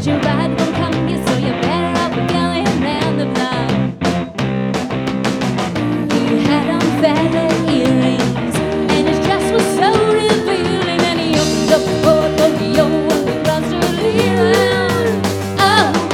your ride won't come, you so you're better off going round the block. He had on feather earrings, and his dress was so revealing. And he opened up the portfolio and we crossed her around. Oh,